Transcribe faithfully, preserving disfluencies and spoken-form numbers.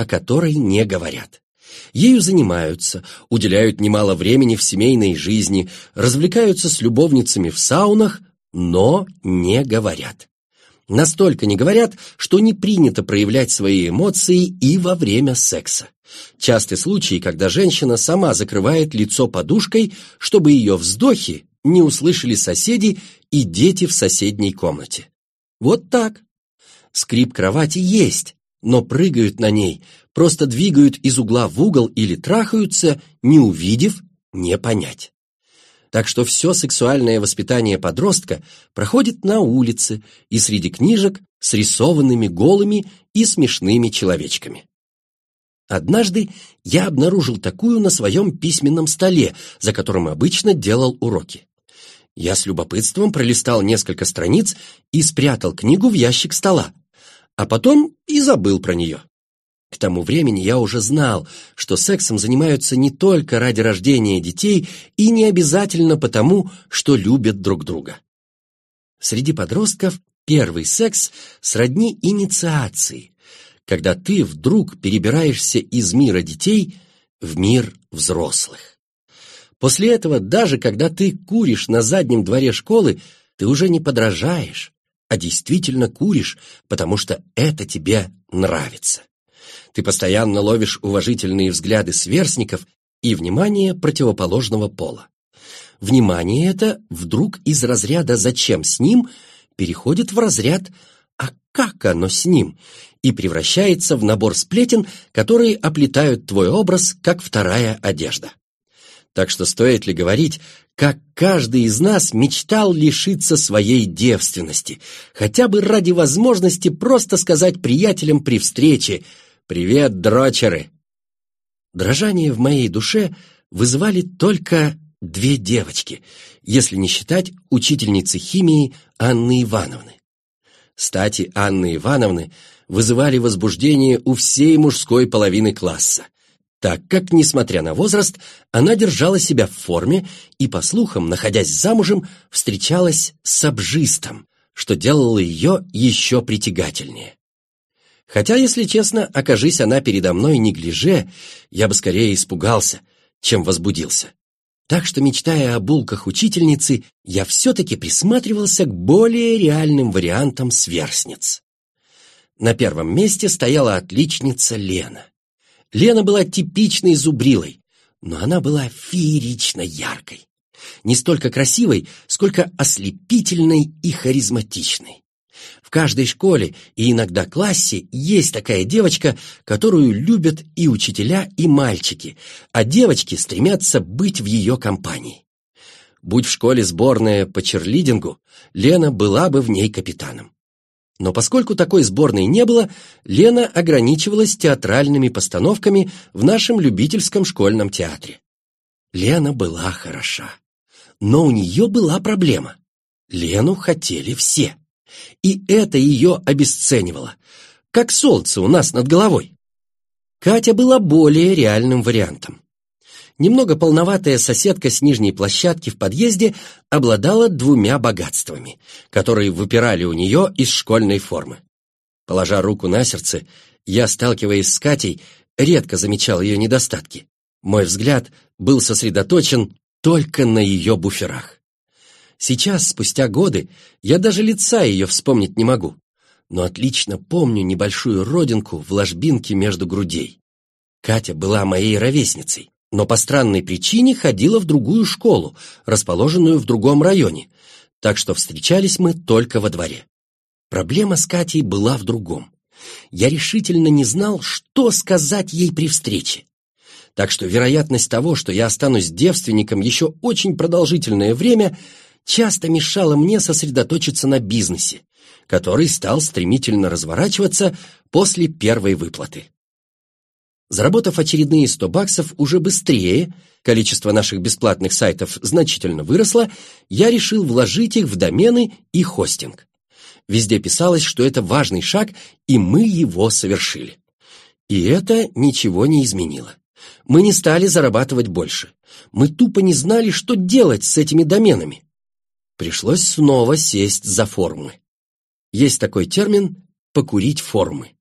о которой не говорят. Ею занимаются, уделяют немало времени в семейной жизни, развлекаются с любовницами в саунах, но не говорят. Настолько не говорят, что не принято проявлять свои эмоции и во время секса. Часты случаи, когда женщина сама закрывает лицо подушкой, чтобы ее вздохи не услышали соседи и дети в соседней комнате. Вот так. Скрип кровати есть, но прыгают на ней, просто двигают из угла в угол или трахаются, не увидев, не понять. Так что все сексуальное воспитание подростка проходит на улице и среди книжек с рисованными голыми и смешными человечками. Однажды я обнаружил такую на своем письменном столе, за которым обычно делал уроки. Я с любопытством пролистал несколько страниц и спрятал книгу в ящик стола, а потом и забыл про нее. К тому времени я уже знал, что сексом занимаются не только ради рождения детей и не обязательно потому, что любят друг друга. Среди подростков первый секс сродни инициации, когда ты вдруг перебираешься из мира детей в мир взрослых. После этого, даже когда ты куришь на заднем дворе школы, ты уже не подражаешь, а действительно куришь, потому что это тебе нравится. Ты постоянно ловишь уважительные взгляды сверстников и внимание противоположного пола. Внимание это вдруг из разряда «зачем с ним» переходит в разряд «а как оно с ним?» и превращается в набор сплетен, которые оплетают твой образ, как вторая одежда. Так что стоит ли говорить, как каждый из нас мечтал лишиться своей девственности, хотя бы ради возможности просто сказать приятелям при встрече «Привет, дрочеры!». Дрожание в моей душе вызывали только две девочки, если не считать учительницы химии Анны Ивановны. Стати Анны Ивановны вызывали возбуждение у всей мужской половины класса, так как, несмотря на возраст, она держала себя в форме и, по слухам, находясь замужем, встречалась с абжистом, что делало ее еще притягательнее. Хотя, если честно, окажись она передо мной неглиже, я бы скорее испугался, чем возбудился. Так что, мечтая о булках учительницы, я все-таки присматривался к более реальным вариантам сверстниц. На первом месте стояла отличница Лена. Лена была типичной зубрилой, но она была феерично яркой. Не столько красивой, сколько ослепительной и харизматичной. В каждой школе и иногда классе есть такая девочка, которую любят и учителя, и мальчики, а девочки стремятся быть в ее компании. Будь в школе сборная по черлидингу, Лена была бы в ней капитаном. Но поскольку такой сборной не было, Лена ограничивалась театральными постановками в нашем любительском школьном театре. Лена была хороша, но у нее была проблема. Лену хотели все. И это ее обесценивало, как солнце у нас над головой. Катя была более реальным вариантом. Немного полноватая соседка с нижней площадки в подъезде обладала двумя богатствами, которые выпирали у нее из школьной формы. Положа руку на сердце, я, сталкиваясь с Катей, редко замечал ее недостатки. Мой взгляд был сосредоточен только на ее буферах. Сейчас, спустя годы, я даже лица ее вспомнить не могу, но отлично помню небольшую родинку в ложбинке между грудей. Катя была моей ровесницей, но по странной причине ходила в другую школу, расположенную в другом районе, так что встречались мы только во дворе. Проблема с Катей была в другом. Я решительно не знал, что сказать ей при встрече. Так что вероятность того, что я останусь девственником еще очень продолжительное время, часто мешало мне сосредоточиться на бизнесе, который стал стремительно разворачиваться после первой выплаты. Заработав очередные сто баксов уже быстрее, количество наших бесплатных сайтов значительно выросло, я решил вложить их в домены и хостинг. Везде писалось, что это важный шаг, и мы его совершили. И это ничего не изменило. Мы не стали зарабатывать больше. Мы тупо не знали, что делать с этими доменами. Пришлось снова сесть за форумы. Есть такой термин «покурить форумы».